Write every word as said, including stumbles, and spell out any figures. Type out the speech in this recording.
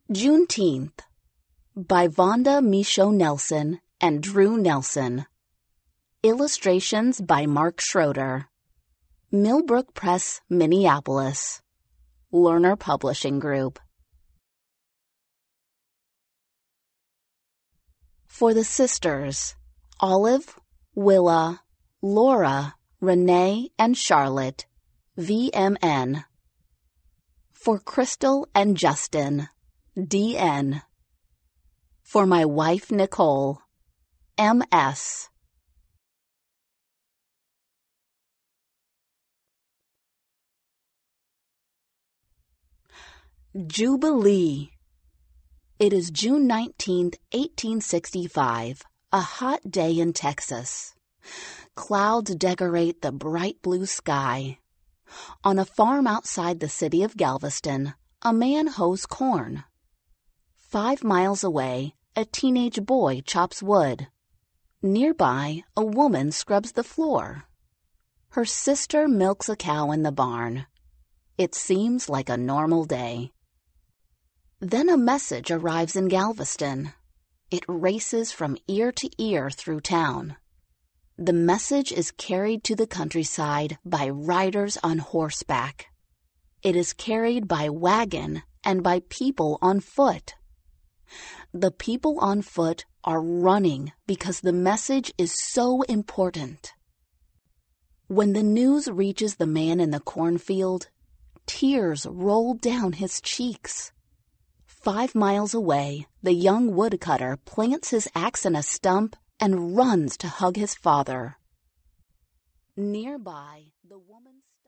Juneteenth by Vonda Michaud Nelson and Drew Nelson. Illustrations by Mark Schroeder. Millbrook Press, Minneapolis. Lerner Publishing Group. For the sisters, Olive, Willa, Laura, Renee, and Charlotte, V M N. For Crystal and Justin, D N. For my wife Nicole, M S. Jubilee. It is June nineteenth, eighteen sixty-five, a hot day in Texas. Clouds decorate the bright blue sky. On a farm outside the city of Galveston, a man hoes corn. Five miles away, a teenage boy chops wood. Nearby, a woman scrubs the floor. Her sister milks a cow in the barn. It seems like a normal day. Then a message arrives in Galveston. It races from ear to ear through town. The message is carried to the countryside by riders on horseback. It is carried by wagon and by people on foot. The people on foot are running because the message is so important. When the news reaches the man in the cornfield, tears roll down his cheeks. Five miles away, the young woodcutter plants his axe in a stump and runs to hug his father. Nearby, the woman